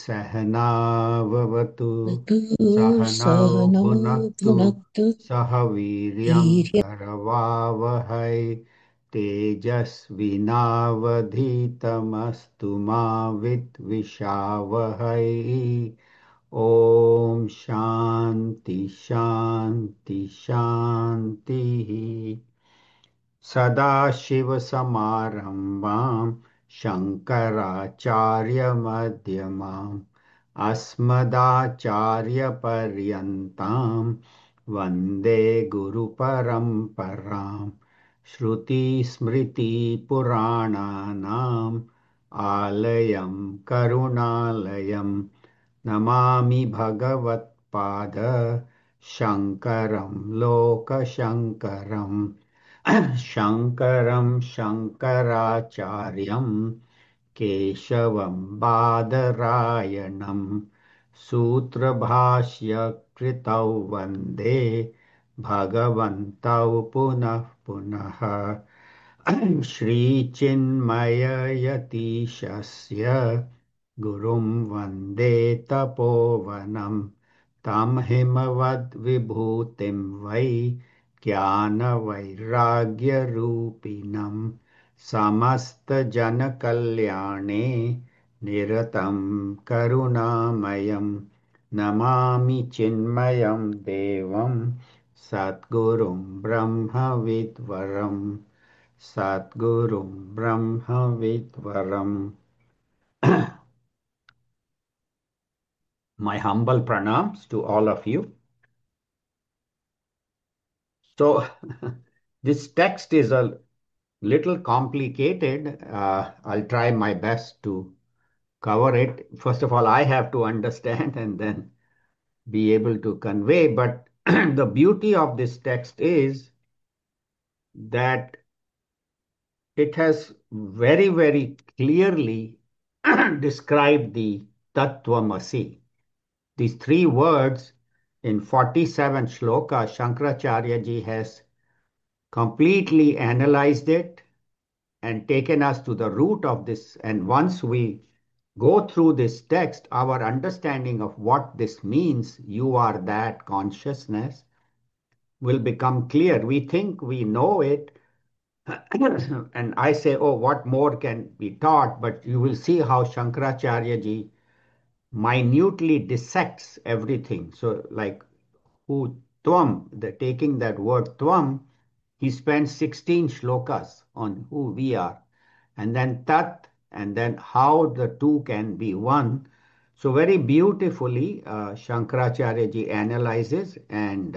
सहनाववतु तु सहनौ सहनो भुनक्तु भुनक्तु सह वीर्यं वीर्य करवावहै तेजस्विनावधीतमस्तु मा विद्विषावहै। ॐ शान्ति शान्ति शान्तिः। सदाशिवसमारम्भां शङ्कराचार्यमध्यमाम् अस्मदाचार्यपर्यन्तां वन्दे गुरुपरम्परां। श्रुतिस्मृतिपुराणानाम् आलयं करुणालयं नमामि भगवत्पाद शङ्करं लोकशङ्करम्। शङ्करं शङ्कराचार्यं केशवं बादरायणं सूत्रभाष्य कृतौ वन्दे भगवन्तौ पुनः पुनः। श्रीचिन्मययतीशस्य गुरुं वन्दे तपोवनं तं हिमवद्विभूतिं वै ज्ञानवैराग्यरूपिणं समस्तजनकल्याणे निरतं करुणामयं नमामि चिन्मयं देवं सद्गुरुं ब्रह्मविद्वरम् सद्गुरुं ब्रह्मविद्वरम्। My humble pranams to all of you. So, this text is a little complicated. I'll try my best to cover it. First of all, I have to understand and then be able to convey. But the beauty of this text is that it has very, very clearly described the Tattvamasi. These three words in 47 shloka, Shankaracharya ji has completely analyzed it and taken us to the root of this. And once we go through this text, our understanding of what this means, you are that consciousness, will become clear. We think we know it. And I say, oh, what more can be taught? But you will see how Shankaracharya ji minutely dissects everything. So, like who Tvam, taking that word Tvam, he spends 16 shlokas on who we are, and then Tat, and then how the two can be one. So, very beautifully, Shankaracharya ji analyzes and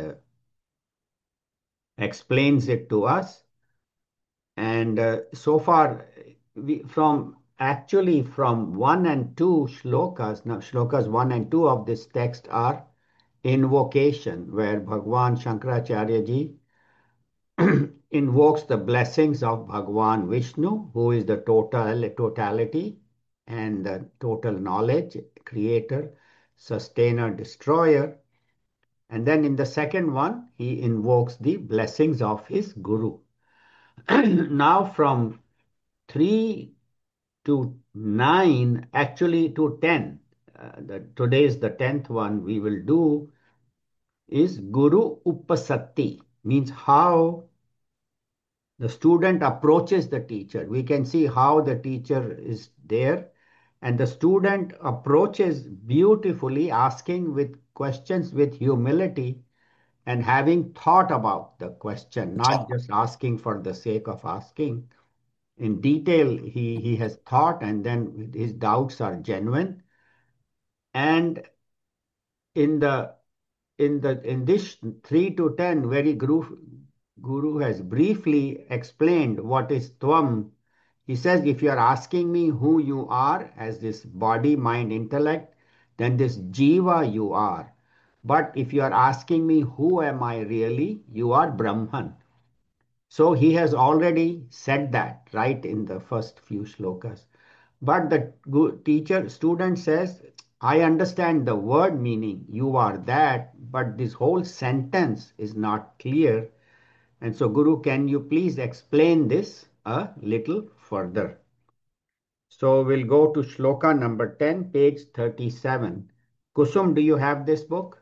explains it to us. And so far, from actually from 1 and 2 shlokas, now shlokas 1 and 2 of this text are invocation, where Bhagwan Shankaracharya ji invokes the blessings of Bhagwan Vishnu, who is the totality and the total knowledge, creator, sustainer, destroyer. And then in the second one, he invokes the blessings of his Guru. Now from 3 to 9, actually to 10, today is the 10th one we will do, is Guru Upasatti, means how the student approaches the teacher. We can see how the teacher is there, and the student approaches beautifully, asking with questions with humility and having thought about the question, not just asking for the sake of asking. In detail, he has thought, and then his doubts are genuine. And in the in this 3 to 10, very Guru has briefly explained what is Tvam. He says, if you are asking me who you are as this body, mind, intellect, then this Jiva you are. But if you are asking me who am I really, you are Brahman. So he has already said that right in the first few shlokas. But the teacher, student says, I understand the word meaning, you are that, but this whole sentence is not clear. And so, Guru, can you please explain this a little further? So we'll go to shloka number 10, page 37. Kusum, do you have this book?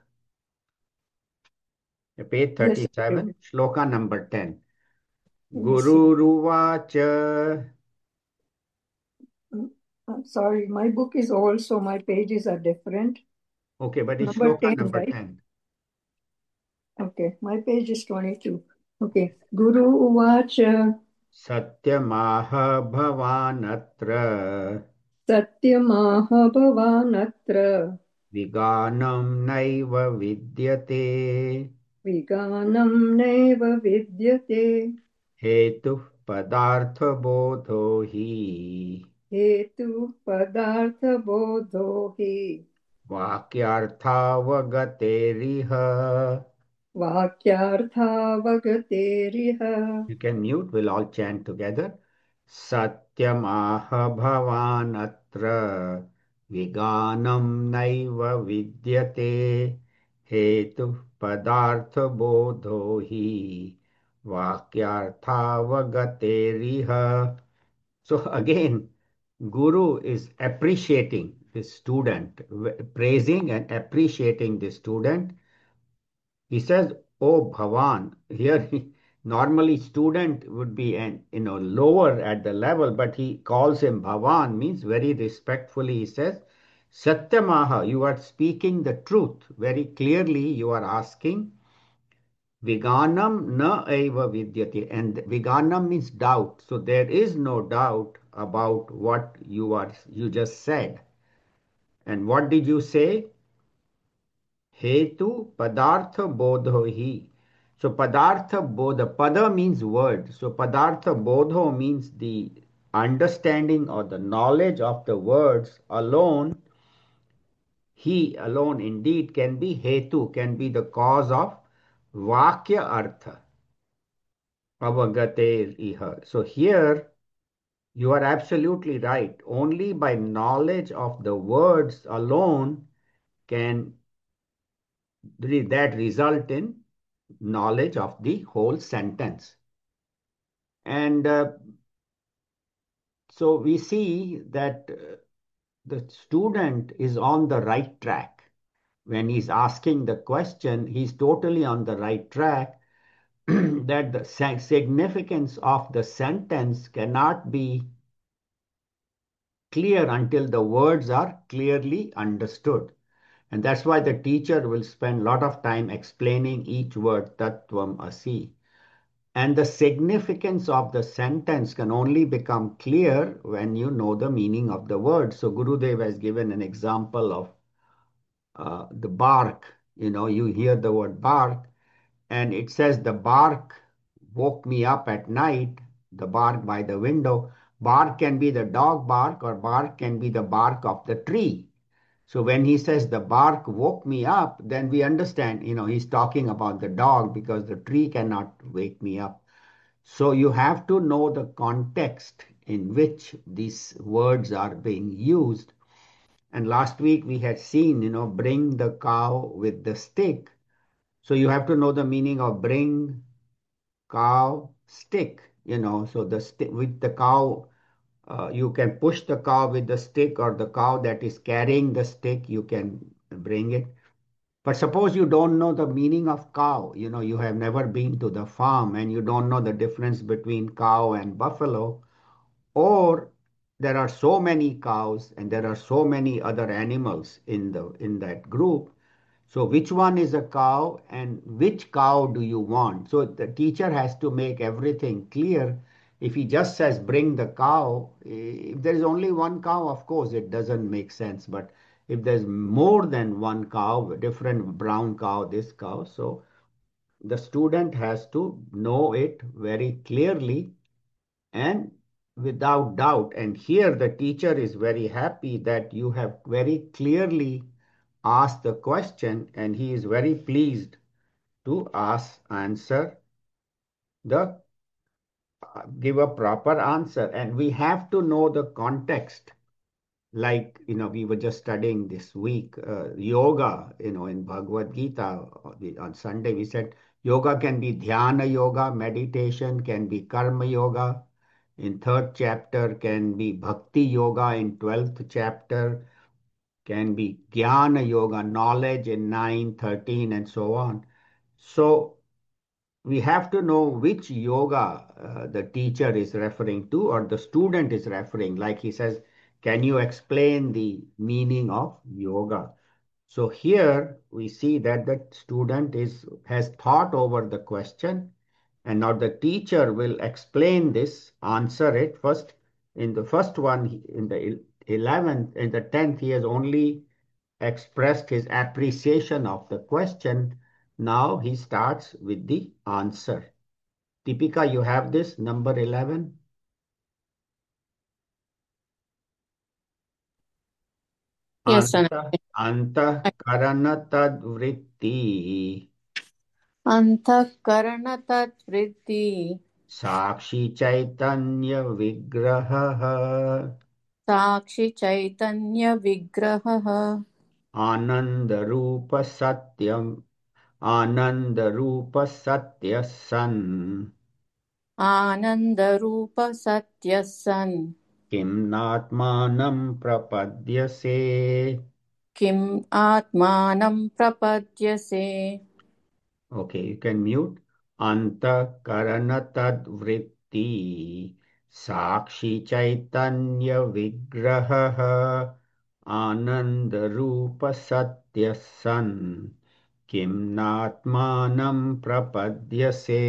Page Yes, I 37, do. shloka number 10. Let me see. Gururuvacha. Mm, I'm sorry, my book is old, so my pages are different. Okay, but it's Number shloka 10, number right? 10. Okay, my page is 22. Okay. Guru Uvacha Satyamaha bhavanatra Satyamaha Bhavanatra viganam naiva vidyate Viganam Neva Vidyate hetu padartha bodho hi Hetu Padartha Bodhohi vakyarthavagateriha. Vakyartha Vagateriha You can mute, we'll all chant together. Satyam aha bhavanatra viganam naiva vidyate hetu padartha bodho hi vakyarthavagateriha. So again, Guru is appreciating his student, praising and appreciating the student. He says, "Oh Bhavan." Here, normally student would be lower at the level, but he calls him Bhavan, means very respectfully. He says, "Satyamaha, you are speaking the truth very clearly. You are asking." Viganam na eva vidyate. And viganam means doubt. So there is no doubt about what you just said. And what did you say? Hetu padartha bodho hi. So padartha bodha, pada means word. So padartha bodho means the understanding or the knowledge of the words alone. He alone indeed can be hetu, can be the cause of vakya artha, avagater iha. So here you are absolutely right. Only by knowledge of the words alone can that result in knowledge of the whole sentence. And so we see that the student is on the right track. When he's asking the question, he's totally on the right track. That the significance of the sentence cannot be clear until the words are clearly understood. And that's why the teacher will spend a lot of time explaining each word, Tattvam Asi. And the significance of the sentence can only become clear when you know the meaning of the word. So Gurudev has given an example of the bark. You hear the word bark, and it says the bark woke me up at night, the bark by the window. Bark can be the dog bark, or bark can be the bark of the tree. So when he says the bark woke me up, then we understand, he's talking about the dog because the tree cannot wake me up. So you have to know the context in which these words are being used. And last week we had seen, bring the cow with the stick. So you have to know the meaning of bring, cow, stick, so the stick with the cow, you can push the cow with the stick, or the cow that is carrying the stick, you can bring it. But suppose you don't know the meaning of cow, you have never been to the farm and you don't know the difference between cow and buffalo, or there are so many cows and there are so many other animals in that group. So which one is a cow and which cow do you want? So the teacher has to make everything clear. If he just says bring the cow, if there is only one cow, of course it doesn't make sense. But if there's more than one cow, different brown cow, this cow, so the student has to know it very clearly and without doubt. And here the teacher is very happy that you have very clearly asked the question, and he is very pleased to answer the give a proper answer. And we have to know the context. Like, we were just studying this week yoga, in Bhagavad Gita. On Sunday, we said yoga can be dhyana yoga, meditation can be karma yoga. in third chapter, can be Bhakti Yoga in 12th chapter, can be Jnana Yoga, knowledge in 9, 13, and so on. So we have to know which yoga the teacher is referring to or the student is referring. Like he says, can you explain the meaning of yoga? So here we see that the student has thought over the question, and now the teacher will explain this, answer it first. In the first one, in the 11th, in the 10th, he has only expressed his appreciation of the question. Now he starts with the answer. Deepika, you have this number 11? Yes, Sanat. Anta, antಃकरण तद्वृत्ति अंतःकरणतद्वृत्ति साक्षी चैतन्य विग्रहः साक्षि चैतन्य विग्रहः आनंद रूप सत्यम आनंद रूप सत्य सन् आनंद रूप सत्य सन् किं नात्मानं प्रपद्यसे. किम् आत्मानं प्रपद्यसे. Okay, you can mute. अंतःकरण तद्वृत्ति साक्षी चैतन्य विग्रहः आनंद रूप सत्य सन् किं नात्मानं प्रपद्यसे.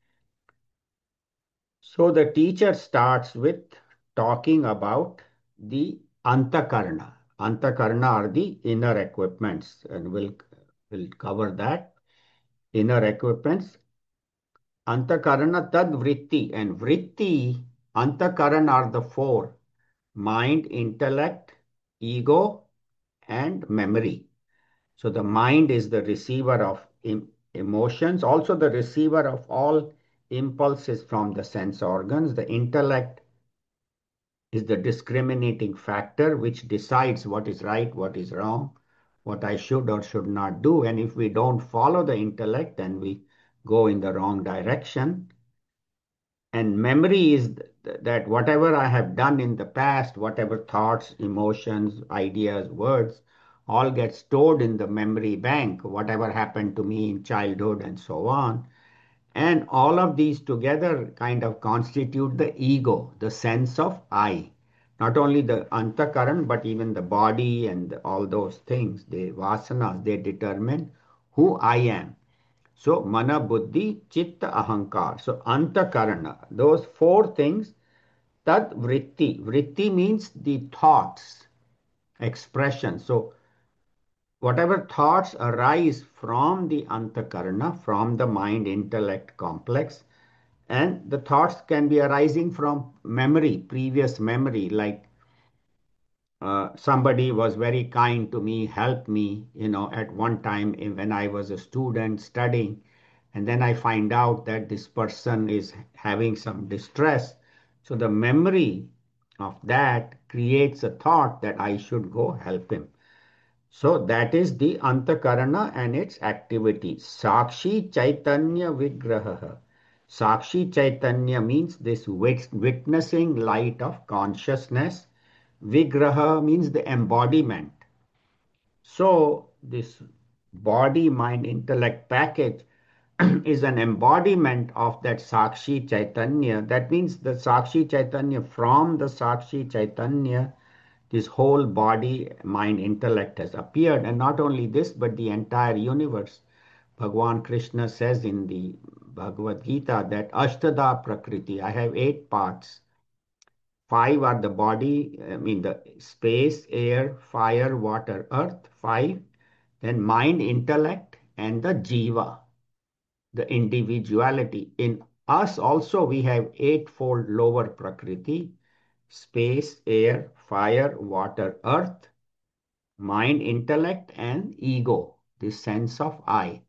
So the teacher starts with talking about the antakarna. Antakarna are the inner equipments, and we'll cover that. Inner equipments. Antakarana tad vritti, and vritti, antakaran are the four: mind, intellect, ego, and memory. So the mind is the receiver of emotions, also the receiver of all impulses from the sense organs. The intellect is the discriminating factor which decides what is right, what is wrong, what I should or should not do. And if we don't follow the intellect, then we go in the wrong direction. And memory is that whatever I have done in the past, whatever thoughts, emotions, ideas, words, all get stored in the memory bank, whatever happened to me in childhood and so on. And all of these together kind of constitute the ego, the sense of I. Not only the antakaran, but even the body and all those things, the vasanas, they determine who I am. So mana, buddhi, chitta, ahankar. So antakarana, those four things, tad vritti. Vritti means the thoughts, expression. So whatever thoughts arise from the antakarana, from the mind intellect complex, and the thoughts can be arising from memory, previous memory, like somebody was very kind to me, helped me, at one time when I was a student studying, and then I find out that this person is having some distress. So the memory of that creates a thought that I should go help him. So that is the antakarana and its activity. Sakshi Chaitanya Vigraha. Sakshi Chaitanya means this witnessing light of consciousness. Vigraha means the embodiment. So this body, mind, intellect package is an embodiment of that Sakshi Chaitanya. That means the Sakshi Chaitanya, from the Sakshi Chaitanya, this whole body, mind, intellect has appeared. And not only this, but the entire universe. Bhagavan Krishna says in the Bhagavad Gita that Ashtada Prakriti, I have 8 parts. 5 are the body, I mean the space, air, fire, water, earth. 5. Then mind, intellect, and the jiva, the individuality. In us also we have eightfold lower Prakriti: space, air, fire, water, earth, mind, intellect, and ego, this sense of I.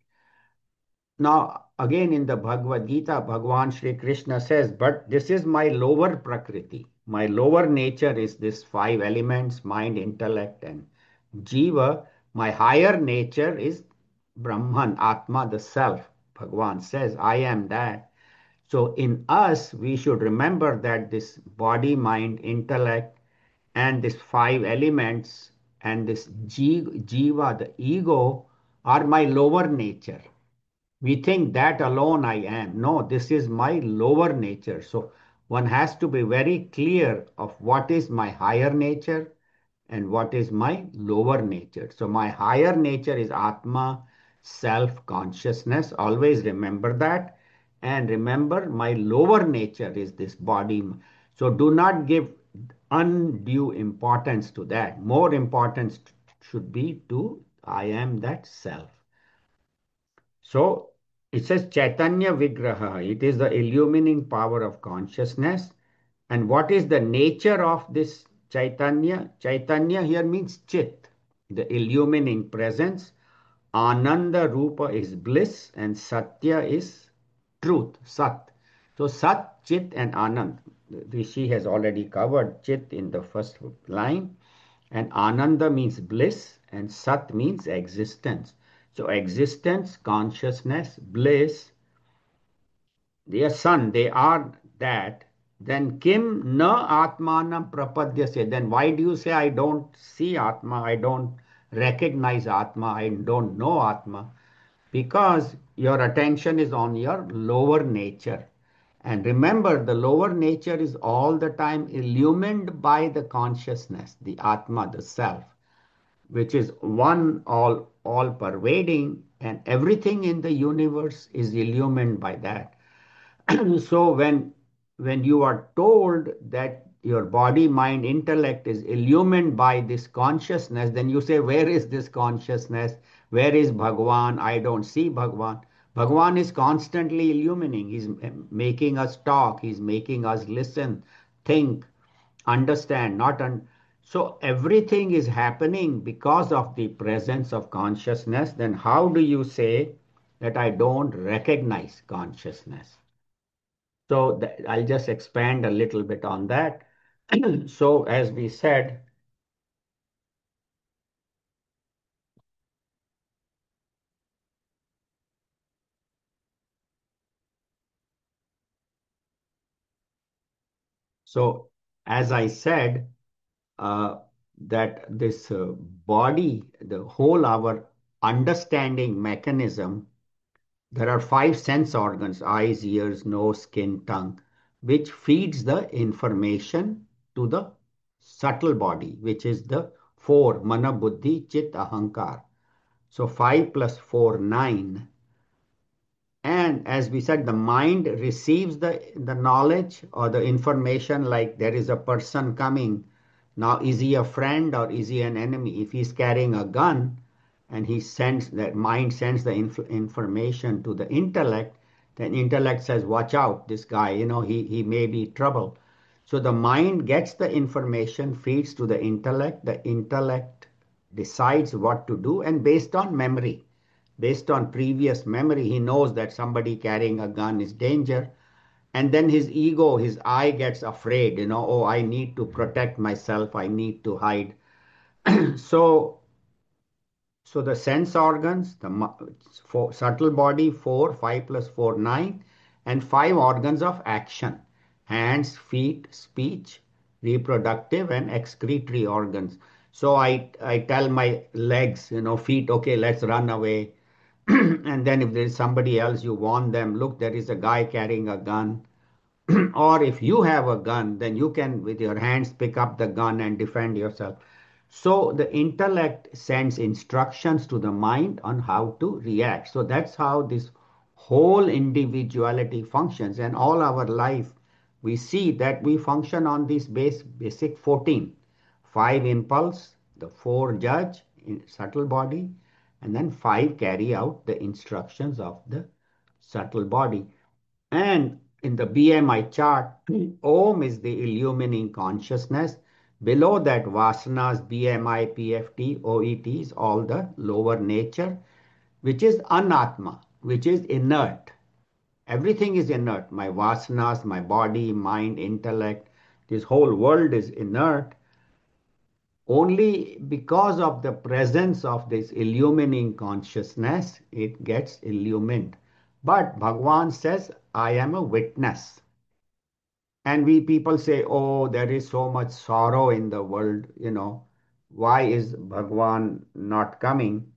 Now, again in the Bhagavad Gita, Bhagavan Sri Krishna says, but this is my lower Prakriti. My lower nature is this 5 elements: mind, intellect, and Jiva. My higher nature is Brahman, Atma, the self. Bhagavan says, I am that. So in us, we should remember that this body, mind, intellect, and these five elements and this jiva, the ego, are my lower nature. We think that alone I am. No, this is my lower nature. So one has to be very clear of what is my higher nature and what is my lower nature. So my higher nature is Atma, self consciousness. Always remember that. And remember, my lower nature is this body. So do not give undue importance to that. More importance should be to I am that self. So it says Chaitanya Vigraha. It is the illumining power of consciousness. And what is the nature of this Chaitanya? Chaitanya here means Chit, the illumining presence. Ananda Rupa is bliss and Satya is truth, Sat. So Sat, Chit and Anand. Rishi has already covered Chit in the first line. And Ananda means bliss and Sat means existence. So existence, consciousness, bliss, their son, they are that. Then kim na atmanam prapadyase. Then why do you say I don't see Atma, I don't recognize Atma, I don't know Atma? Because your attention is on your lower nature. And remember, the lower nature is all the time illumined by the consciousness, the Atma, the self, which is one all pervading, and everything in the universe is illumined by that. So when you are told that your body, mind, intellect is illumined by this consciousness, then you say, where is this consciousness? Where is Bhagwan? I don't see Bhagwan. Bhagwan is constantly illumining. He's making us talk. He's making us listen, think, understand, not so everything is happening because of the presence of consciousness. Then how do you say that I don't recognize consciousness? So I'll just expand a little bit on that. So as we said, so as I said, uh, that this body, the whole our understanding mechanism, there are five sense organs: eyes, ears, nose, skin, tongue, which feeds the information to the subtle body, which is the four: mana, buddhi, chit, ahankar. So 5 plus 4, 9. And as we said, the mind receives the knowledge or the information, like there is a person coming. Now, is he a friend or is he an enemy? If he's carrying a gun and he sends that mind sends the information to the intellect, then intellect says, watch out, this guy, he may be trouble. So the mind gets the information, feeds to the intellect decides what to do, and based on memory, based on previous memory, he knows that somebody carrying a gun is danger. And then his ego, his I gets afraid, oh, I need to protect myself, I need to hide. so so the sense organs, subtle body, 4, 5 plus 4, 9, and 5 organs of action: hands, feet, speech, reproductive, and excretory organs. So I tell my legs, feet, okay, let's run away. And then if there is somebody else, you warn them, look, there is a guy carrying a gun. Or if you have a gun, then you can, with your hands, pick up the gun and defend yourself. So the intellect sends instructions to the mind on how to react. So that's how this whole individuality functions. And all our life, we see that we function on these basic 14. 5 impulse, the 4 judge in subtle body, and then 5 carry out the instructions of the subtle body. And in the BMI chart, Om is the illumining consciousness. Below that, Vasanas, BMI, PFT, OET is all the lower nature, which is Anatma, which is inert. Everything is inert. My Vasanas, my body, mind, intellect, this whole world is inert. Only because of the presence of this illumining consciousness, it gets illumined. But Bhagwan says, I am a witness. And we people say, oh, there is so much sorrow in the world, why is Bhagwan not coming?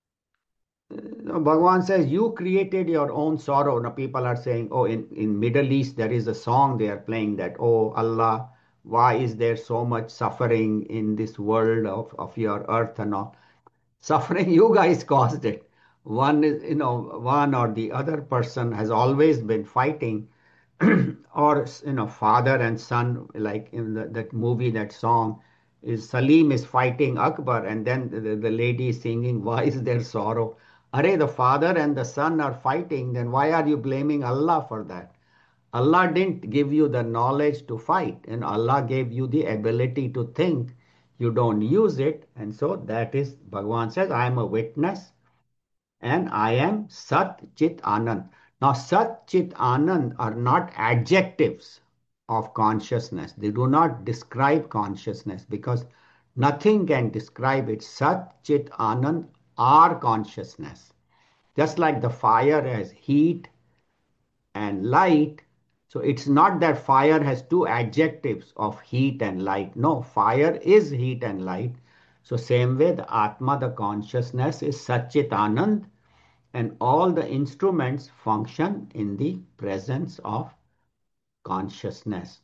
No, Bhagwan says, you created your own sorrow. Now people are saying, oh, in Middle East, there is a song they are playing that, oh, Allah, why is there so much suffering in this world of your earth and all? Suffering, you guys caused it. One is, one or the other person has always been fighting, or father and son, like in that movie, that song is Salim is fighting Akbar, and then the lady is singing, "Why is there sorrow?" Arey, the father and the son are fighting. Then why are you blaming Allah for that? Allah didn't give you the knowledge to fight, and Allah gave you the ability to think. You don't use it, and so that is Bhagavan says, I am a witness and I am Sat Chit Anand. Now, Sat Chit Anand are not adjectives of consciousness. They do not describe consciousness because nothing can describe it. Sat Chit Anand are consciousness. Just like the fire has heat and light. So it's not that fire has two adjectives of heat and light. No, fire is heat and light. So same way the Atma, the consciousness is Satchit Anand, and all the instruments function in the presence of consciousness.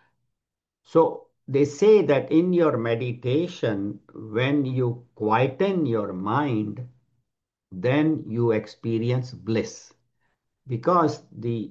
So they say that in your meditation, when you quieten your mind, then you experience bliss because the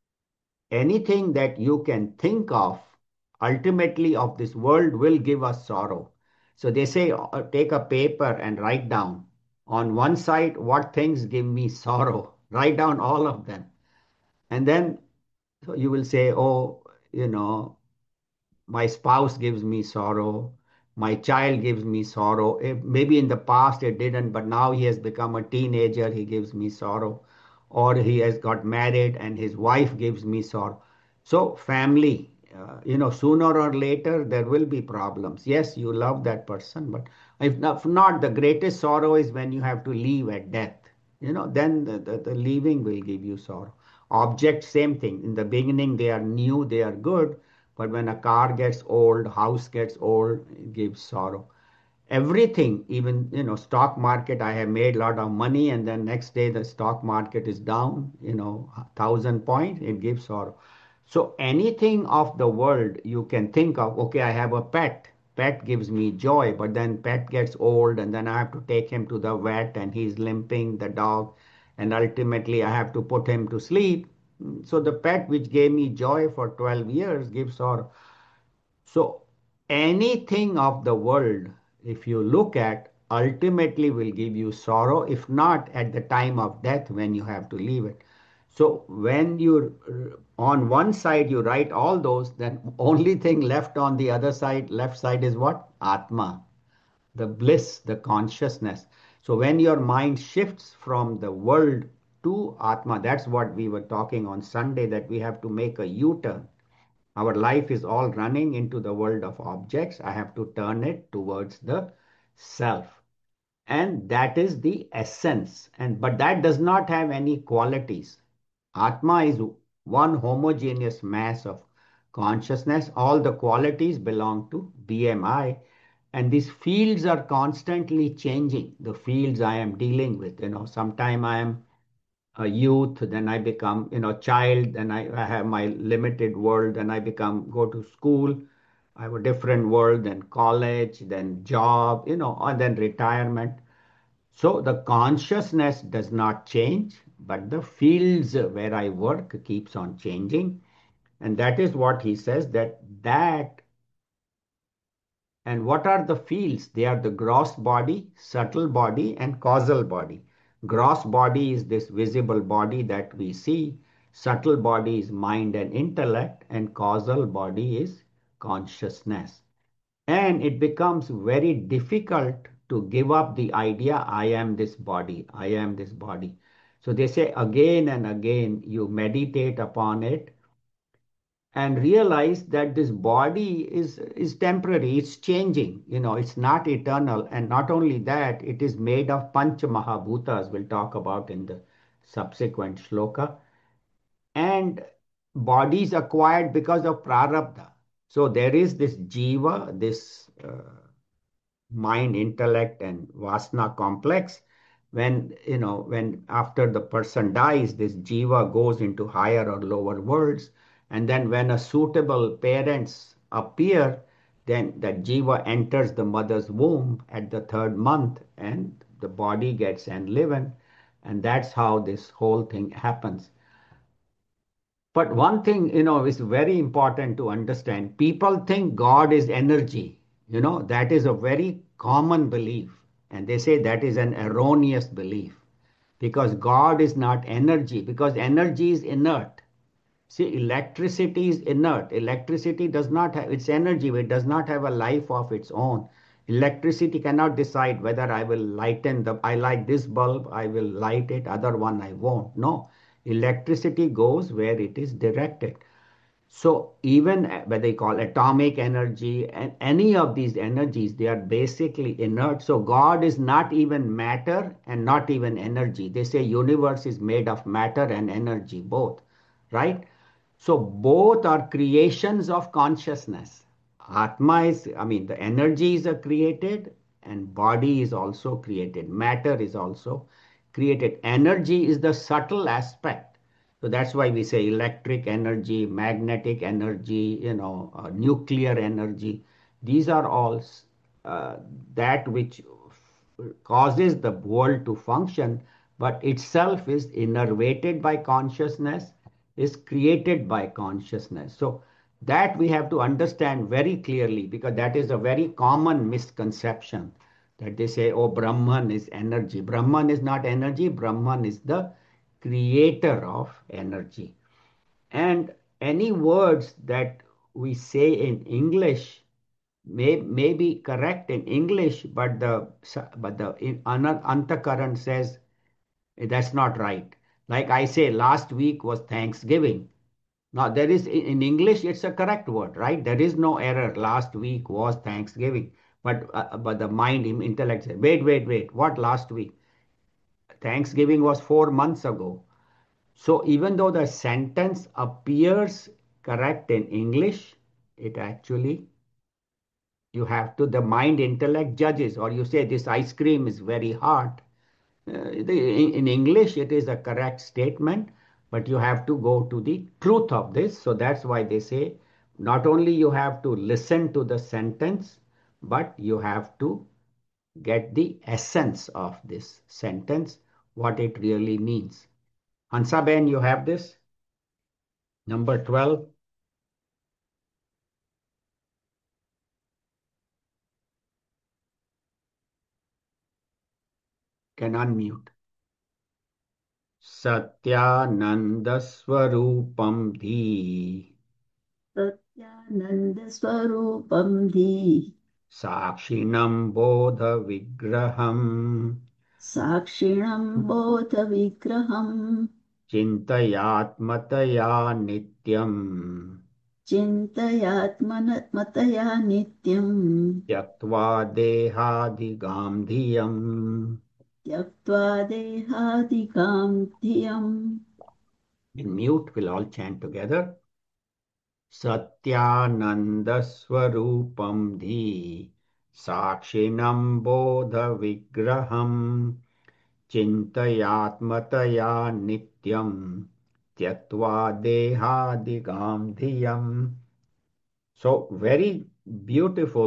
anything that you can think of ultimately of this world will give us sorrow. So they say, take a paper and write down on one side what things give me sorrow. Write down all of them. And then so you will say, oh, you know, my spouse gives me sorrow, my child gives me sorrow. Maybe in the past it didn't, but now he has become a teenager, he gives me sorrow. Or he has got married and his wife gives me sorrow. So, family, sooner or later there will be problems. Yes, you love that person, but if not, the greatest sorrow is when you have to leave at death. Then the leaving will give you sorrow. Objects, same thing. In the beginning, they are new, they are good, but when a car gets old, house gets old, it gives sorrow. Everything, even stock market, I have made a lot of money, and then next day the stock market is down, 1,000 points, it gives sorrow. So anything of the world you can think of, okay, I have a pet. Pet gives me joy, but then pet gets old, and then I have to take him to the vet, and he's limping, the dog, and ultimately I have to put him to sleep. So the pet which gave me joy for 12 years gives sorrow. So anything of the world, if you look at, ultimately will give you sorrow, if not at the time of death when you have to leave it. So when you on one side you write all those, then only thing left on the other side, left side is what? Atma, the bliss, the consciousness. So when your mind shifts from the world to Atma, that's what we were talking on Sunday, that we have to make a U-turn. Our life is all running into the world of objects. I have to turn it towards the self. And that is the essence. But that does not have any qualities. Atma is one homogeneous mass of consciousness. All the qualities belong to BMI. And these fields are constantly changing. The fields I am dealing with. Sometime I am a youth, then I become, child, then I have my limited world, then I become, go to school, I have a different world, then college, then job, and then retirement. So the consciousness does not change, but the fields where I work keeps on changing. And that is what he says that and what are the fields? They are the gross body, subtle body, and causal body. Gross body is this visible body that we see. Subtle body is mind and intellect, and causal body is consciousness. And it becomes very difficult to give up the idea, I am this body, I am this body. So they say again and again, you meditate upon it and realize that this body is temporary, it's changing, it's not eternal. And not only that, it is made of panch mahabhutas, we'll talk about in the subsequent shloka. And bodies acquired because of prarabdha. So there is this jiva, this mind, intellect, and vasana complex. When after the person dies, this jiva goes into higher or lower worlds. And then when a suitable parents appear, then that jiva enters the mother's womb at the third month and the body gets enlivened. And that's how this whole thing happens. But one thing, is very important to understand. People think God is energy. That is a very common belief. And they say that is an erroneous belief because God is not energy, because energy is inert. See, electricity is inert. Electricity does not have its energy, it does not have a life of its own. Electricity cannot decide whether I like this bulb, I will light it, other one I won't. No, electricity goes where it is directed. So even what they call atomic energy and any of these energies, they are basically inert. So God is not even matter and not even energy. They say universe is made of matter and energy, both, right? So both are creations of consciousness. The energy is created and body is also created. Matter is also created. Energy is the subtle aspect. So that's why we say electric energy, magnetic energy, nuclear energy. These are all uh, that which causes the world to function, but itself is innervated by consciousness, is created by consciousness. So that we have to understand very clearly because that is a very common misconception that they say, oh, Brahman is energy. Brahman is not energy, Brahman is the creator of energy. And any words that we say in English may be correct in English, but the Antakaran says that's not right. Like I say, last week was Thanksgiving. Now there is in English it's a correct word, right? There is no error. Last week was Thanksgiving, but the mind, intellect says, wait. What last week? Thanksgiving was 4 months ago. So even though the sentence appears correct in English, it actually you have to the mind intellect judges, or you say this ice cream is very hot. In English it is a correct statement, but you have to go to the truth of this. So that's why they say not only you have to listen to the sentence, but you have to get the essence of this sentence, what it really means. Hansaben, you have this number 12. Can unmute. सत्यानन्दस्वरूपं धी सत्यानन्दस्वरूपं धी साक्षिणं बोधविग्रहम् साक्षिणं बोधविग्रहम् चिन्तयात्मतया नित्यम् चिन्तयात्मनत्मतया नित्यम् त्यक्त्वा देहादिगां धियम्. त्यक्त्वा देहादिकां धियम्. In mute, we'll all chant together. सत्यानन्दस्वरूपं धी साक्षिणं बोधविग्रहम् चिन्तयात्मतया नित्यं त्यक्त्वा देहादिगां धियम्. So very beautiful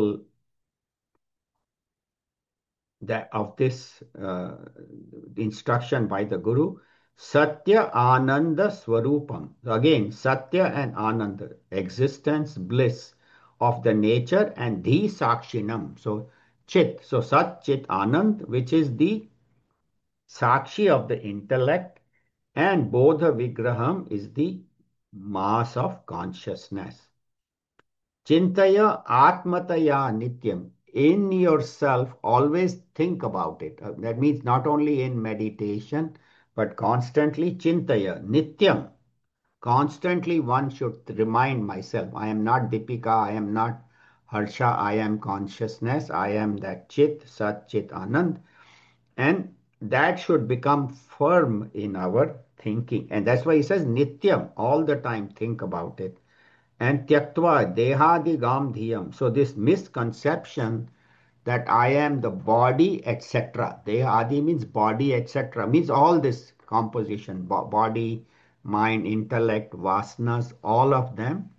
that of this instruction by the Guru. Satya Ananda Swarupam. Again, Satya and Ananda, existence, bliss of the nature, and the Sakshinam. So Chit. So Sat Chit Anand, which is the Sakshi of the intellect, and Bodha Vigraham is the mass of consciousness. Chintaya Atmataya Nityam. In yourself, always think about it. That means not only in meditation, but constantly Chintaya, Nityam. Constantly one should remind myself, I am not Deepika, I am not Harsha, I am consciousness, I am that Chit, Sat Chit Anand. And that should become firm in our thinking. And that's why he says nityam, all the time think about it. And tyaktva dehadi gam dhiyam. So this misconception that I am the body, etc. Dehadi means body, etc. Means all this composition, body, mind, intellect, vasanas, all of them,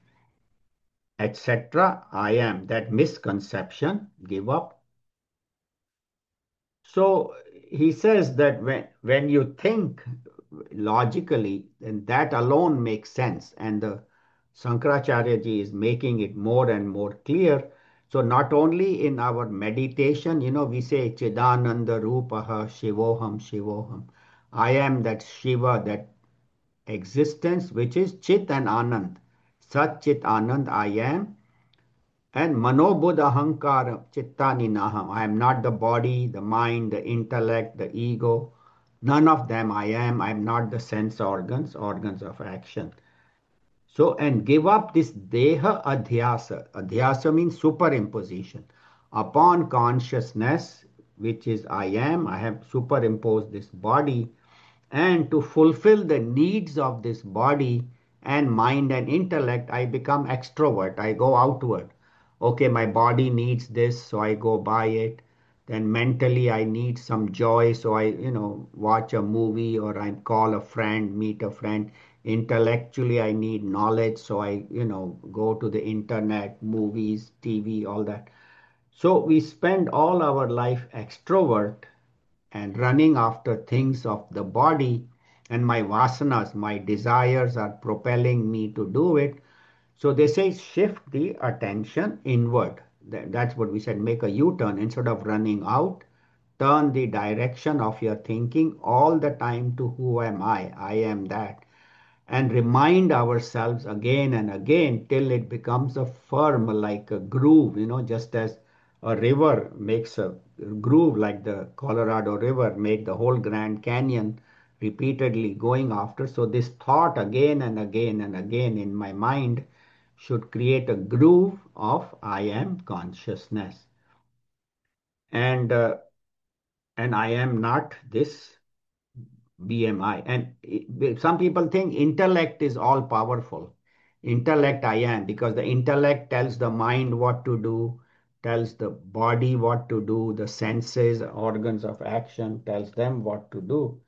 etc. I am. That misconception, give up. So he says that when you think logically, then that alone makes sense. And the Shankaracharya ji is making it more and more clear. So not only in our meditation, we say Chidananda Rupaha Shivoham Shivoham. I am that Shiva, that existence which is Chit and Anand. Sat Chit Anand I am. And Manobuddha Ahankara Chittani Naham. I am not the body, the mind, the intellect, the ego. None of them I am. I am not the sense organs, organs of action. So, and give up this Deha Adhyasa. Adhyasa means superimposition. Upon consciousness, which is I am, I have superimposed this body, and to fulfill the needs of this body and mind and intellect, I become extrovert. I go outward. Okay, my body needs this, so I go buy it. Then mentally, I need some joy, so I, watch a movie or I call a friend, meet a friend. Intellectually, I need knowledge, so I, go to the internet, movies, TV, all that. So we spend all our life extrovert and running after things of the body, and my vasanas, my desires are propelling me to do it. So they say shift the attention inward. That's what we said, make a U-turn. Instead of running out, turn the direction of your thinking all the time to who am I? I am that. And remind ourselves again and again till it becomes a firm, like a groove, just as a river makes a groove, like the Colorado River make the whole Grand Canyon repeatedly going after. So this thought again and again and again in my mind should create a groove of I am consciousness. And I am not this BMI. And some people think intellect is all powerful. Intellect I am, because the intellect tells the mind what to do, tells the body what to do, the senses, organs of action tells them what to do.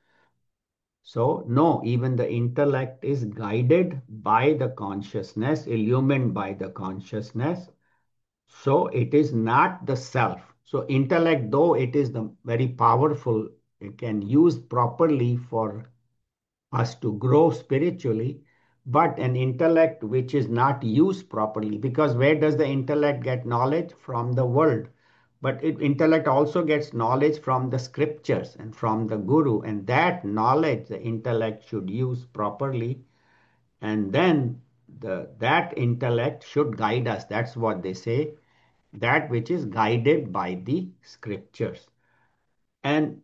So no, even the intellect is guided by the consciousness, illumined by the consciousness. So it is not the self. So intellect, though it is the very powerful, it can use properly for us to grow spiritually, but an intellect which is not used properly, because where does the intellect get knowledge? From the world. But intellect also gets knowledge from the scriptures and from the guru, and that knowledge the intellect should use properly, and then that intellect should guide us. That's what they say, that which is guided by the scriptures. And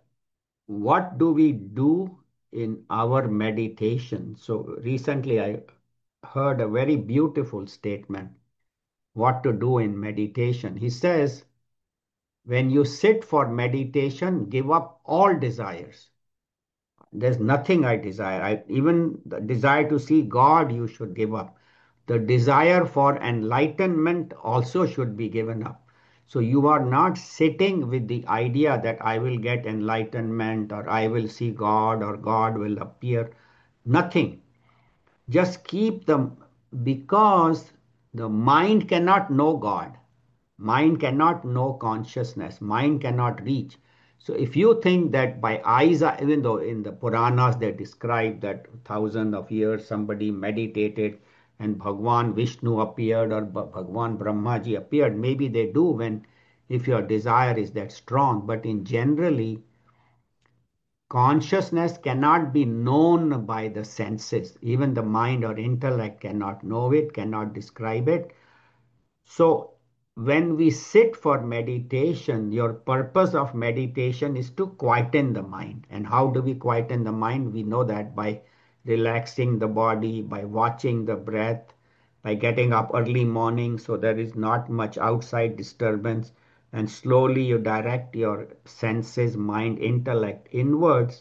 what do we do in our meditation? So recently I heard a very beautiful statement, what to do in meditation. He says, when you sit for meditation, give up all desires. There's nothing I desire. Even the desire to see God, you should give up. The desire for enlightenment also should be given up. So you are not sitting with the idea that I will get enlightenment or I will see God or God will appear. Nothing. Just keep them, because the mind cannot know God. Mind cannot know consciousness. Mind cannot reach. So if you think that by eyes, even though in the Puranas they describe that thousands of years somebody meditated and Bhagwan Vishnu appeared or Bhagwan Brahmaji appeared, maybe they do when, if your desire is that strong. But in generally, consciousness cannot be known by the senses. Even the mind or intellect cannot know it, cannot describe it. So when we sit for meditation, your purpose of meditation is to quieten the mind. And how do we quieten the mind? We know that by relaxing the body, by watching the breath, by getting up early morning so there is not much outside disturbance, and slowly you direct your senses, mind, intellect inwards.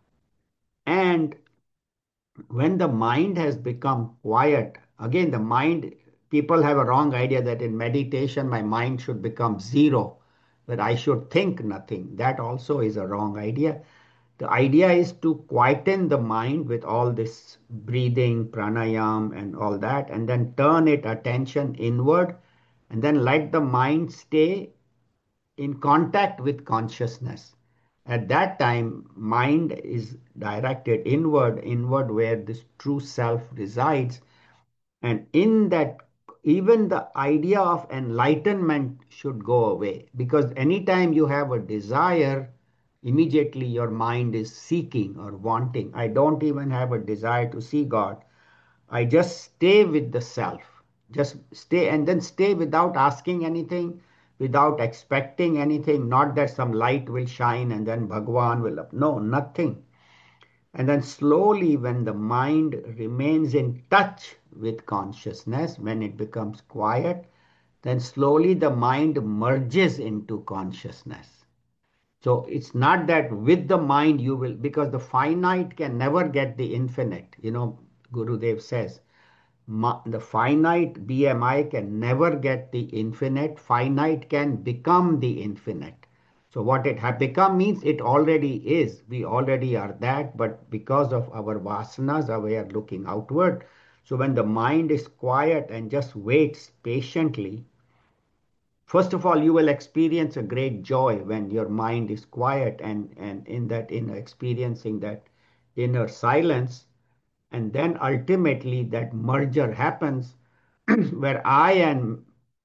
And when the mind has become quiet, again, the mind, people have a wrong idea that in meditation, my mind should become zero, that I should think nothing. That also is a wrong idea. The idea is to quieten the mind with all this breathing, pranayam, and all that, and then turn it attention inward, and then let the mind stay in contact with consciousness. At that time, mind is directed inward, inward where this true self resides. And in that, even the idea of enlightenment should go away. Because anytime you have a desire, immediately your mind is seeking or wanting. I don't even have a desire to see God. I just stay with the self. Just stay and then stay without asking anything, without expecting anything. Not that some light will shine and then Bhagwan will. No, nothing. And then slowly, when the mind remains in touch with consciousness, when it becomes quiet, then slowly the mind merges into consciousness. So it's not that with the mind you will, because the finite can never get the infinite. Gurudev says, the finite BMI can never get the infinite. Finite can become the infinite. So what it has become means it already is. We already are that, but because of our vasanas, we are looking outward. So when the mind is quiet and just waits patiently, first of all, you will experience a great joy when your mind is quiet and in experiencing that inner silence. And then ultimately that merger happens where I and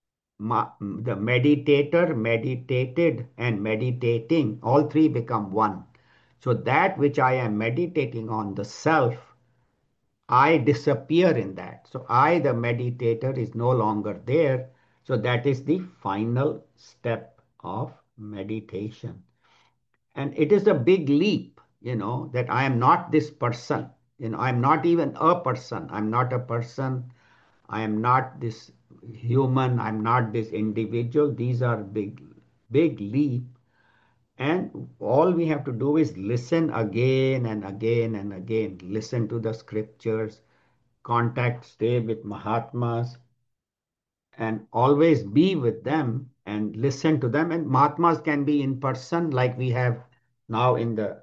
the meditator, meditated, and meditating, all three become one. So that which I am meditating on, the self, I disappear in that. So I, the meditator, is no longer there. So that is the final step of meditation. And it is a big leap, that I am not this person. I'm not even a person. I'm not a person. I am not this human. I'm not this individual. These are big, big leap. And all we have to do is listen again and again and again. Listen to the scriptures, contact, stay with Mahatmas, and always be with them and listen to them. And Mahatmas can be in person, like we have now in the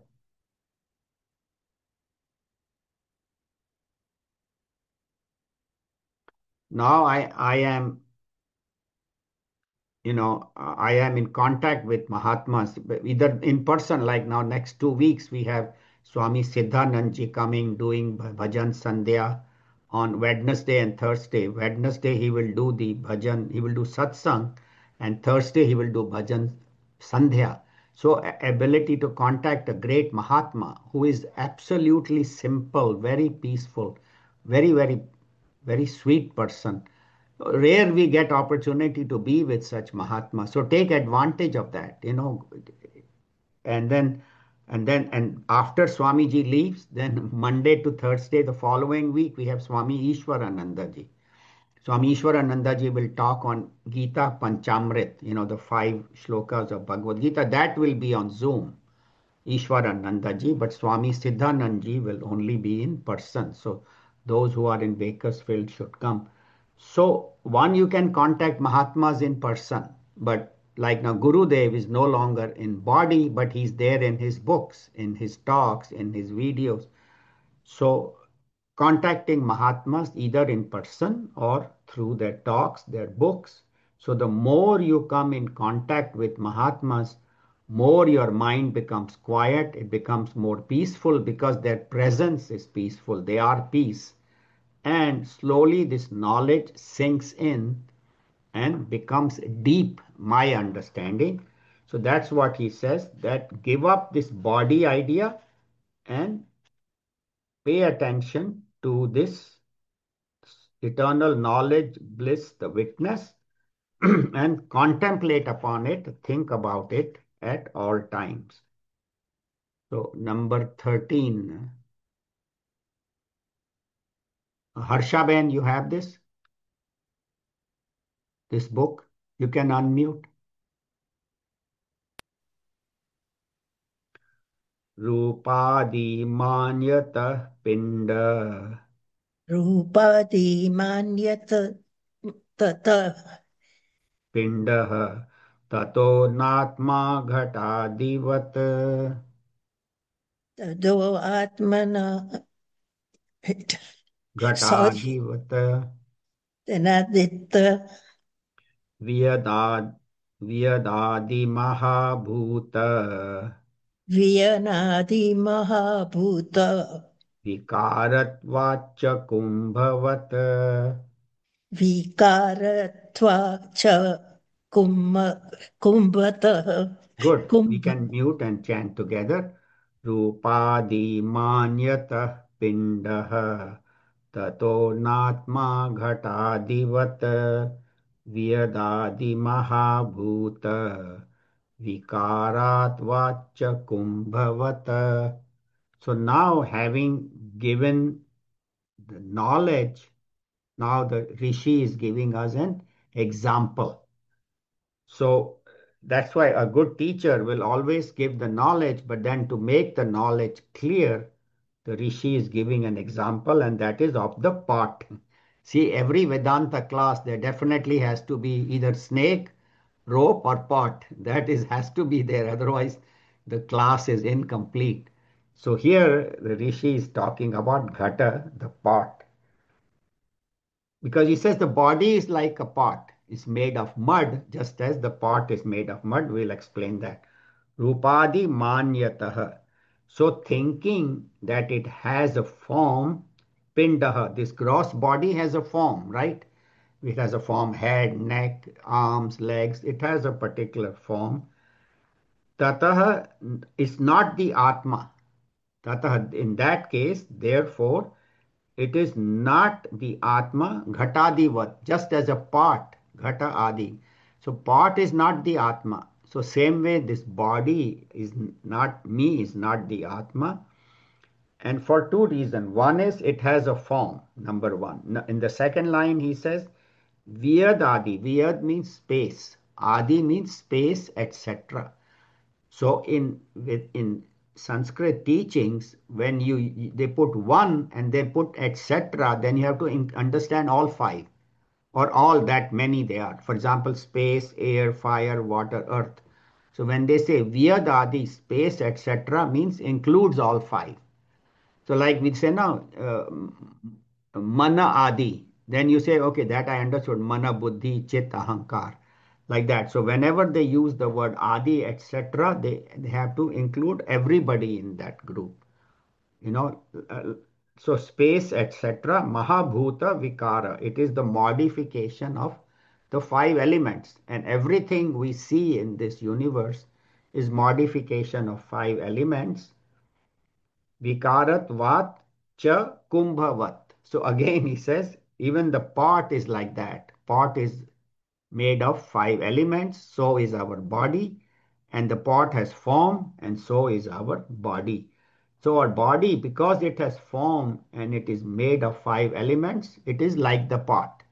now I am I am in contact with Mahatmas, either in person, like now next 2 weeks, we have Swami Siddhanandji coming doing Bhajan Sandhya on Wednesday and Thursday. Wednesday, he will do the Bhajan, he will do Satsang, and Thursday, he will do Bhajan Sandhya. So, ability to contact a great Mahatma who is absolutely simple, very peaceful, very, very, very sweet person. Rare we get opportunity to be with such Mahatma. So take advantage of that. And then after Swamiji leaves, then Monday to Thursday the following week we have Swami Ishwaranandaji. Swami Ishwaranandaji will talk on Gita Panchamrit, the 5 shlokas of Bhagavad Gita. That will be on Zoom. Ishwaranandaji, but Swami Siddhanandji will only be in person. So those who are in Bakersfield should come. So one, you can contact Mahatmas in person, but like now Gurudev is no longer in body, but he's there in his books, in his talks, in his videos. So contacting Mahatmas either in person or through their talks, their books. So the more you come in contact with Mahatmas, more your mind becomes quiet, it becomes more peaceful because their presence is peaceful. They are peace. And slowly this knowledge sinks in and becomes deep, my understanding. So that's what he says, that give up this body idea and pay attention to this eternal knowledge, bliss, the witness, and contemplate upon it, think about it at all times. So, number 13. Harsha Ben, you have this book? You can unmute. रूपादिमान्यतः पिण्ड रूपादिमान्यत ततः पिण्डः ततो नात्मा घटादिवत् तदो आत्मन sorry घटादिवत् तनादित्त व्यदाद् व्यदादिमहाभूत वियनादि महाभूत विकारत्वाच्च कुम्भवत् विकारत्वा च Kumbh कुम्भतः Good. We Kumbh can mute and chant together. रूपादिमान्यतः पिण्डः ततो नात्मा घटादिवत् व्यदादिमहाभूत विकारात् वाच्च कुम्भवत्. So now having given the knowledge, now the Rishi is giving us an example. So that's why a good teacher will always give the knowledge, but then to make the knowledge clear, the Rishi is giving an example, and that is of the pot. See, every Vedanta class, there definitely has to be either snake, rope, or pot. That is has to be there, otherwise the class is incomplete. So here the Rishi is talking about Ghata, the pot. Because he says the body is like a pot. It's made of mud, just as the pot is made of mud. We'll explain that. Rupadi manyataha. So thinking that it has a form, pindaha, this gross body has a form, right? It has a form, head, neck, arms, legs. It has a particular form. Tataha is not the Atma. Tataha, in that case, therefore, it is not the Atma Ghatadivat, just as a pot, Ghata Adi. So pot is not the Atma. So same way this body is not me, is not the Atma. And for two reasons. One is it has a form, number one. In the second line he says, Vyad Adi. Vyad means space. Adi means space, etc. So in Sanskrit teachings, when they put one and they put etc., then you have to understand all five or all that many they are. For example, space, air, fire, water, earth. So when they say Vyadadi, space, etc., means includes all five. So like we say now, mana adi. Then you say, okay, that I understood. Mana, buddhi, chit, ahankar. Like that. So whenever they use the word adi, etc., they have to include everybody in that group. You know, uh, so space, etc., mahabhuta vikara. It is the modification of the five elements. And everything we see in this universe is modification of five elements. Vikaratvat cha kumbhavat. So again he says, even the pot is like that. Pot is made of five elements, so is our body, and the pot has form, and so is our body. So our body, because it has form and it is made of five elements, it is like the pot.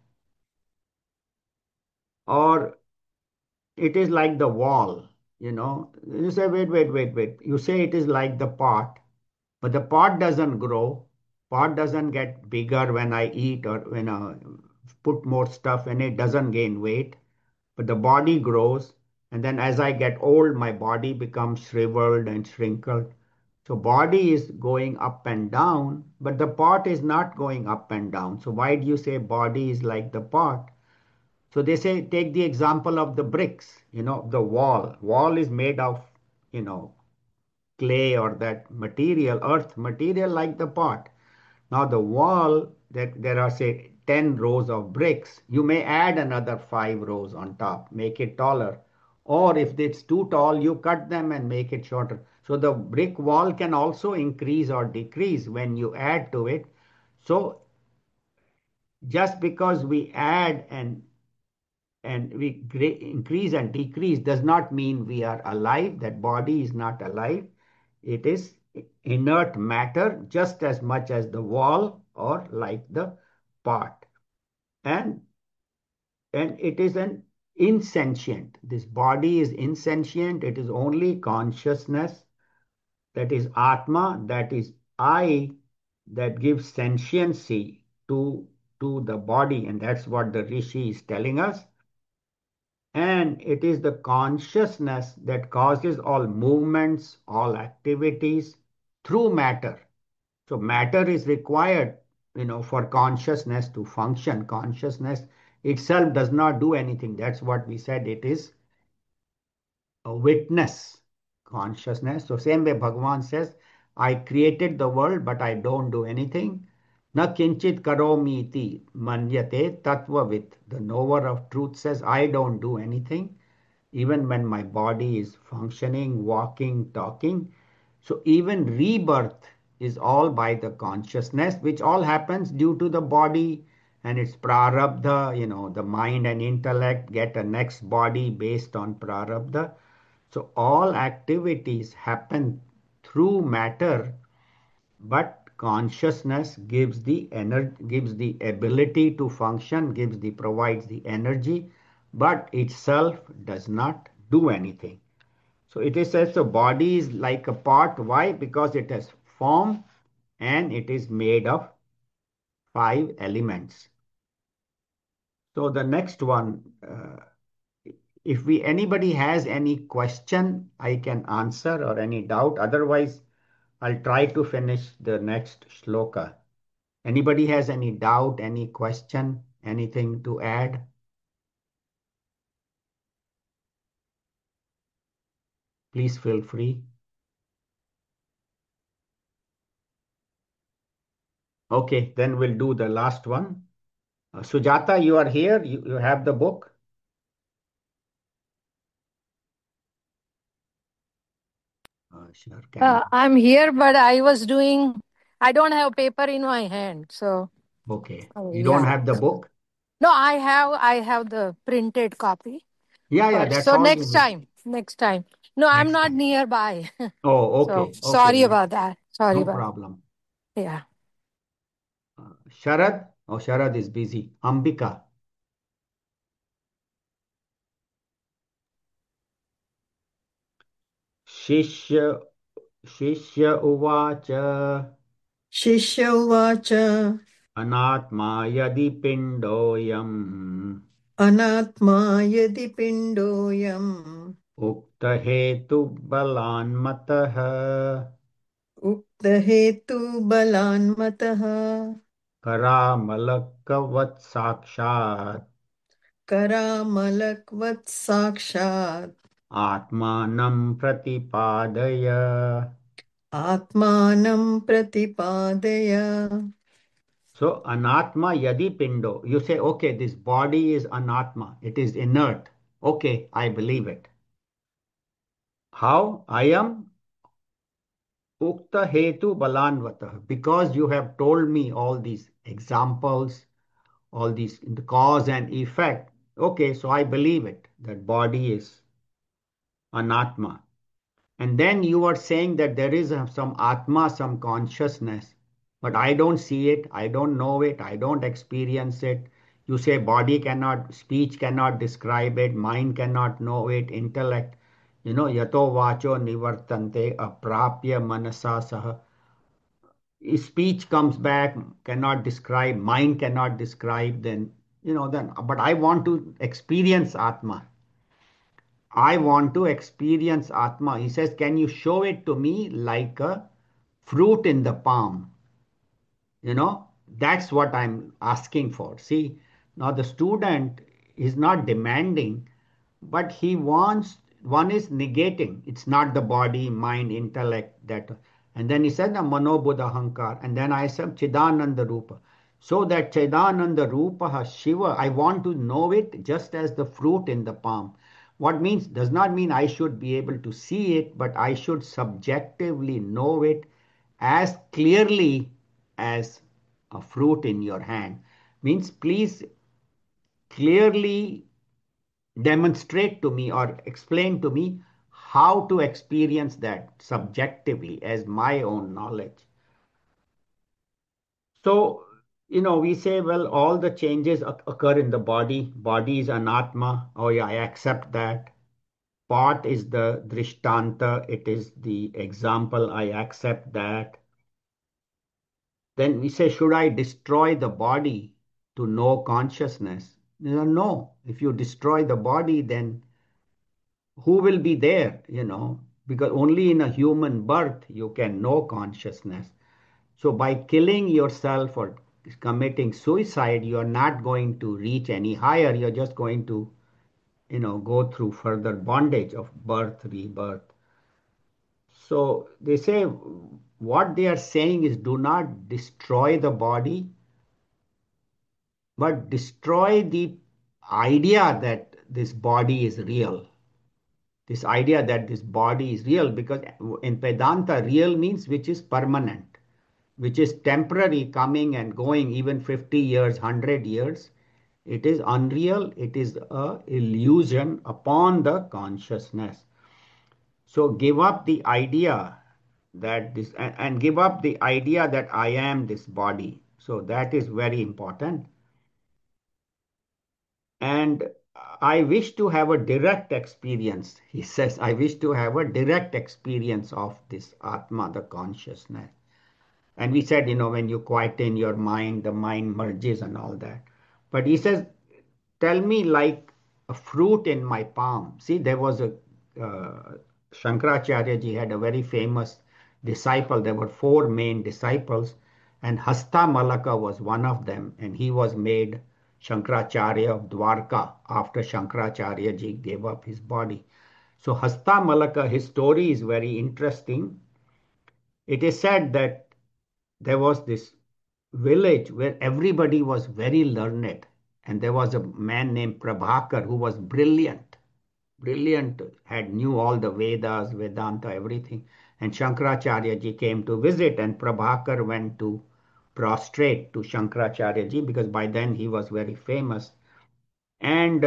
Or it is like the wall, you know. You say, wait. You say it is like the pot. But the pot doesn't grow. Pot doesn't get bigger when I eat or when I put more stuff in it, doesn't gain weight. But the body grows. And then as I get old, my body becomes shriveled and shrinkled. So body is going up and down, but the pot is not going up and down. So why do you say body is like the pot? So they say, take the example of the bricks, the wall. Wall is made of, you know, clay or that material, earth material like the pot. Now the wall, that there are say 10 rows of bricks, you may add another 5 rows on top, make it taller. Or if it's too tall, you cut them and make it shorter. So the brick wall can also increase or decrease when you add to it. So just because we add and we increase and decrease does not mean we are alive. That body is not alive. It is inert matter just as much as the wall or like the pot. And it is an insentient. This body is insentient. It is only consciousness that is Atma, that is I, that gives sentiency to the body, and that's what the Rishi is telling us. And it is the consciousness that causes all movements, all activities through matter. So matter is required, for consciousness to function. Consciousness itself does not do anything. That's what we said. It is a witness consciousness. So same way Bhagavan says, I created the world, but I don't do anything. Na kinchit karomi iti manyate tattvavit. The knower of truth says, I don't do anything, even when my body is functioning, walking, talking. So even rebirth is all by the consciousness, which all happens due to the body and its prarabdha. The mind and intellect get a next body based on prarabdha. So all activities happen through matter, but consciousness gives the energy, gives the ability to function, provides the energy, but itself does not do anything. So it is said the body is like a pot. Why? Because it has form and it is made of 5 elements. So the next one, if anybody has any question, I can answer, or any doubt. Otherwise, I'll try to finish the next shloka. Anybody has any doubt, any question, anything to add? Please feel free. Okay, then we'll do the last one. Sujata, you are here. You have the book. Sure. I'm here, but I don't have paper in my hand. So, Okay. You don't have the book? No, I have the printed copy. Yeah, that's all. Next time. No, I'm not nearby. Oh, So, okay. sorry about that. No problem. Yeah. Sharad? Oh, Sharad is busy. Ambika. शिष्य शिष्य उवाच शिष्य उवाच अनात्मा यदि पिण्डोऽयम् अनात्मा यदि पिण्डोऽयम् उक्तहेतुबलान्मतः उक्तहेतुबलान्मतः करामलकवत् साक्षात् करामलक्वत् साक्षात् आत्मानं प्रतिपादय. आत्मानं प्रतिपादय. So, anatma yadi pindo. You say, okay, this body is anatma. It is inert. Okay, I believe it. How? I am ukta hetu balanvatah. Because you have told me all these examples, all these the cause and effect. Okay, so I believe it. That body is anatma. And then you are saying that there is some atma, some consciousness, but I don't see it, I don't know it, I don't experience it. You say body cannot, speech cannot describe it, mind cannot know it, intellect, yato vacho nivartante aprapya manasa saha. Speech comes back, cannot describe, mind cannot describe, but I want to experience Atma. I want to experience Atma. He says, can you show it to me like a fruit in the palm? That's what I'm asking for. See, now the student is not demanding, but he wants, one is negating. It's not the body, mind, intellect that. And then he said, the Mano Buddha Hankar. And then I said, Chidananda Rupa. So that Chidananda Rupa Shiva, I want to know it just as the fruit in the palm. What means, does not mean I should be able to see it, but I should subjectively know it as clearly as a fruit in your hand. Means please clearly demonstrate to me or explain to me how to experience that subjectively as my own knowledge. So, we say, well, all the changes occur in the body. Body is anatma. Oh, yeah, I accept that. pot is the drishtanta, it is the example, I accept that. Then we say, should I destroy the body to know consciousness? No. If you destroy the body, then who will be there, because only in a human birth you can know consciousness. So by killing yourself or committing suicide, you are not going to reach any higher. You're just going to, go through further bondage of birth, rebirth. So they say what they are saying is do not destroy the body, but destroy the idea that this body is real. This idea that this body is real, because in Vedanta, real means which is permanent, which is temporary, coming and going, even 50 years, 100 years. It is unreal. It is a illusion upon the consciousness. So give up the idea that this, and give up the idea that I am this body. So that is very important. And I wish to have a direct experience. He says, I wish to have a direct experience of this Atma, the consciousness. And we said, when you quieten your mind, the mind merges and all that. But he says, tell me like a fruit in my palm. See, there was Shankaracharya ji had a very famous disciple. There were four main disciples, and Hasta Malaka was one of them, and he was made Shankaracharya of Dwarka after Shankaracharya ji gave up his body. So Hasta Malaka, his story is very interesting. It is said that there was this village where everybody was very learned, and there was a man named Prabhakar who was brilliant, had knew all the Vedas, Vedanta, everything. And Shankaracharya ji came to visit, and Prabhakar went to prostrate to Shankaracharya ji because by then he was very famous. And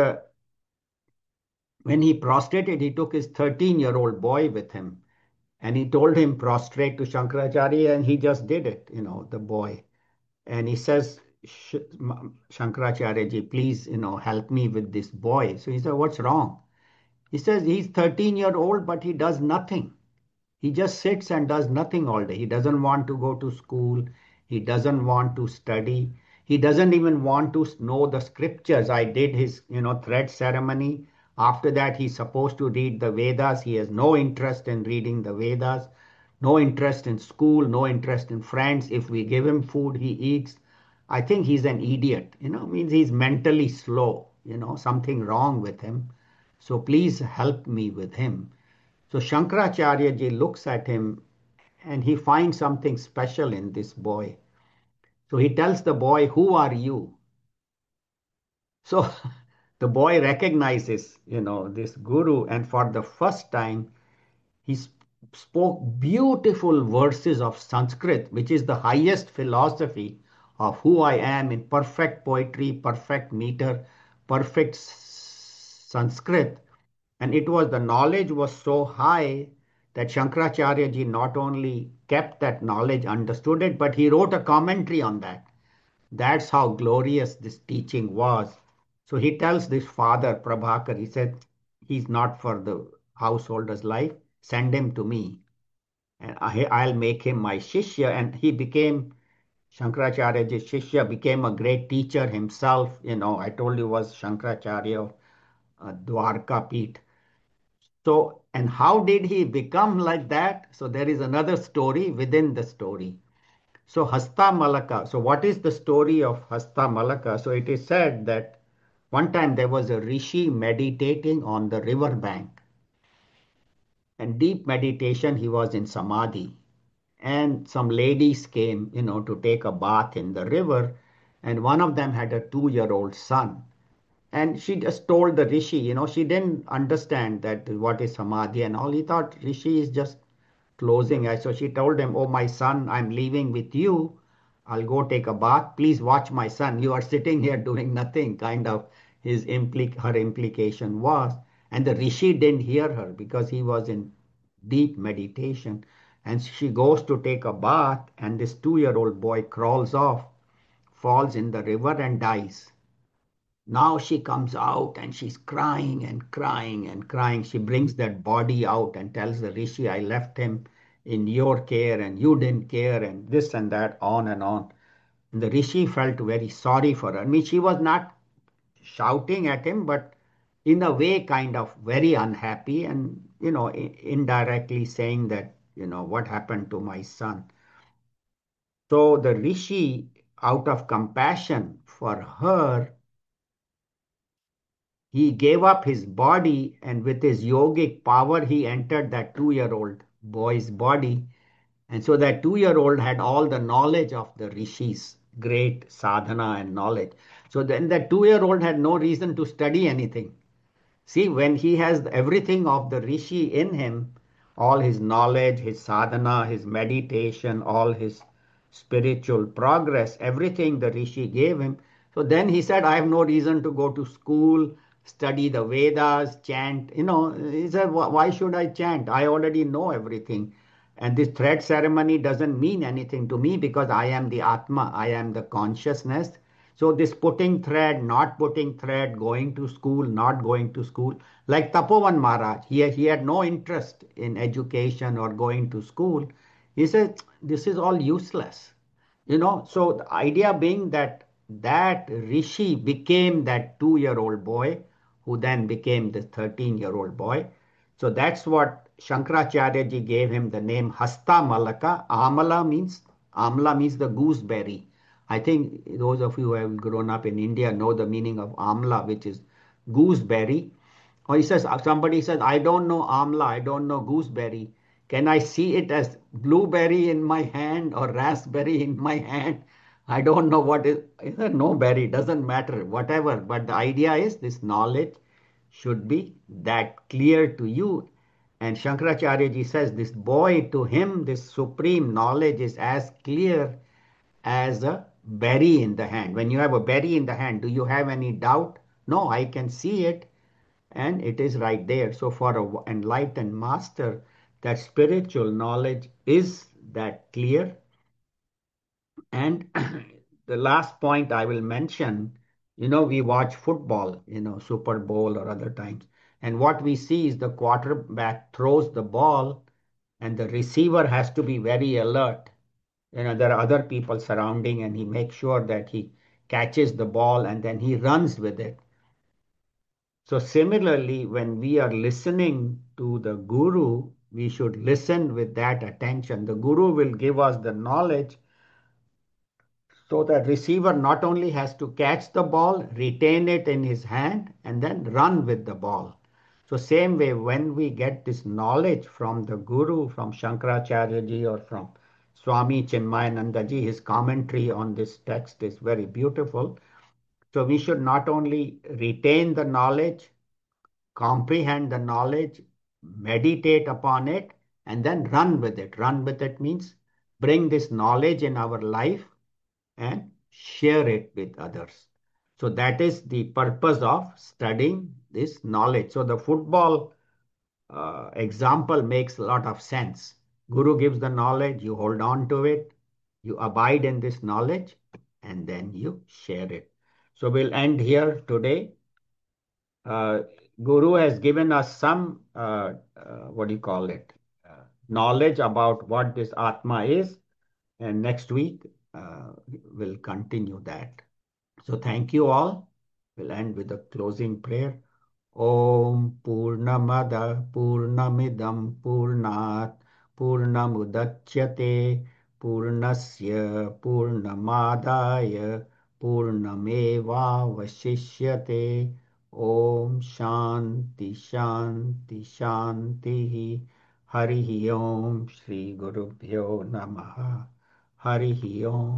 when he prostrated, he took his 13-year-old boy with him, and he told him prostrate to Shankaracharya, and he just did it, the boy. And he says, Shankaracharya ji, please, help me with this boy. So he said, what's wrong? He says, he's 13-year-old, but he does nothing. He just sits and does nothing all day. He doesn't want to go to school. He doesn't want to study. He doesn't even want to know the scriptures. I did his, thread ceremony. After that, he's supposed to read the Vedas. He has no interest in reading the Vedas, no interest in school, no interest in friends. If we give him food, he eats. I think he's an idiot, means he's mentally slow, something wrong with him. So please help me with him. So Shankaracharya ji looks at him and he finds something special in this boy. So he tells the boy, who are you? So the boy recognizes, this guru, and for the first time, he spoke beautiful verses of Sanskrit, which is the highest philosophy of who I am in perfect poetry, perfect meter, perfect Sanskrit. And it was the knowledge was so high that Shankaracharya ji not only kept that knowledge, understood it, but he wrote a commentary on that. That's how glorious this teaching was. So he tells this father, Prabhakar, he said, he's not for the householder's life, send him to me. And I'll make him my Shishya. And he became, Shankaracharya ji Shishya became a great teacher himself. I told you was Shankaracharya of Dwarka Peeth. So, and how did he become like that? So there is another story within the story. So Hasta Malaka. So what is the story of Hasta Malaka? So it is said that one time there was a rishi meditating on the river bank. And deep meditation, he was in samadhi. And some ladies came, to take a bath in the river. And one of them had a 2-year-old son. And she just told the rishi, she didn't understand that what is samadhi and all. He thought rishi is just closing eyes. So she told him, oh, my son, I'm leaving with you. I'll go take a bath. Please watch my son. You are sitting here doing nothing, kind of her implication was. And the rishi didn't hear her because he was in deep meditation. And she goes to take a bath, and this 2-year-old boy crawls off, falls in the river and dies. Now she comes out and she's crying and crying and crying. She brings that body out and tells the Rishi, I left him in your care and you didn't care and this and that, on and on. And the Rishi felt very sorry for her. I mean, she was not shouting at him, but in a way, kind of very unhappy and, indirectly saying that, what happened to my son. So the Rishi, out of compassion for her, he gave up his body and with his yogic power, he entered that 2-year-old boy's body. And so that 2-year-old had all the knowledge of the rishis, great sadhana and knowledge. So then that 2-year-old had no reason to study anything. See, when he has everything of the rishi in him, all his knowledge, his sadhana, his meditation, all his spiritual progress, everything the rishi gave him. So then he said, I have no reason to go to school, study the Vedas, chant. He said, why should I chant? I already know everything. And this thread ceremony doesn't mean anything to me because I am the Atma, I am the consciousness. So this putting thread, not putting thread, going to school, not going to school, like Tapovan Maharaj, he had no interest in education or going to school. He said, this is all useless. So the idea being that that Rishi became that 2-year-old boy who then became the 13-year-old boy. So that's what Shankaracharya ji gave him the name Hasta Malaka. Amla means the gooseberry. I think those of you who have grown up in India know the meaning of amla, which is gooseberry. Or somebody says, I don't know amla, I don't know gooseberry. Can I see it as blueberry in my hand or raspberry in my hand? I don't know what is no berry, doesn't matter, whatever. But the idea is this knowledge should be that clear to you. And Shankaracharya ji says this boy, to him, this supreme knowledge is as clear as a berry in the hand. When you have a berry in the hand, do you have any doubt? No, I can see it and it is right there. So for an enlightened master, that spiritual knowledge is that clear. And the last point I will mention, we watch football, Super Bowl or other times. And what we see is the quarterback throws the ball and the receiver has to be very alert. There are other people surrounding and he makes sure that he catches the ball and then he runs with it. So similarly, when we are listening to the guru, we should listen with that attention. The guru will give us the knowledge so that receiver not only has to catch the ball, retain it in his hand, and then run with the ball. So same way, when we get this knowledge from the guru, from Shankaracharya ji or from Swami Chinmayananda ji, his commentary on this text is very beautiful. So we should not only retain the knowledge, comprehend the knowledge, meditate upon it, and then run with it. Run with it means bring this knowledge in our life and share it with others. So that is the purpose of studying this knowledge. So the football example makes a lot of sense. Guru gives the knowledge, you hold on to it, you abide in this knowledge, and then you share it. So we'll end here today. Guru has given us some, what do you call it, knowledge about what this Atma is. And next week, we'll continue that. So thank you all. We'll end with a closing prayer. Om Purnamada Purnamidam Purnat Purnamudachyate Purnasya Purnamadaya Purnameva Vashishyate. Om Shanti Shanti Shanti. Hari Om Shri Gurubhyo Namaha. Hari Om.